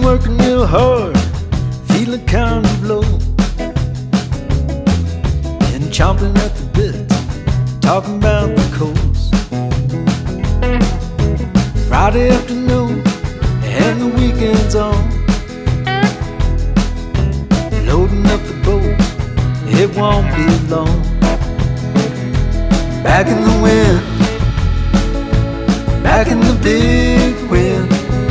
working real hard, feeling kind of low, and chomping at the bit, talking about the coast. Friday afternoon and the weekend's on, loading up the boat, it won't be long. Back in the wind, back in the big wind,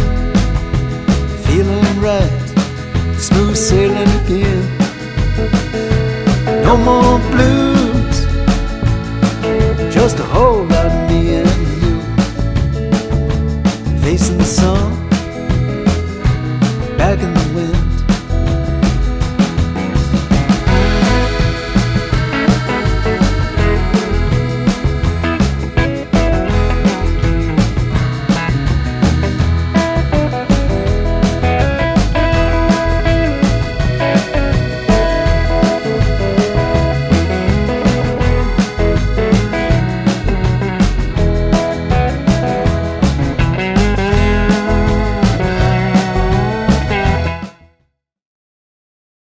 feeling right, smooth sailing again. No more blues,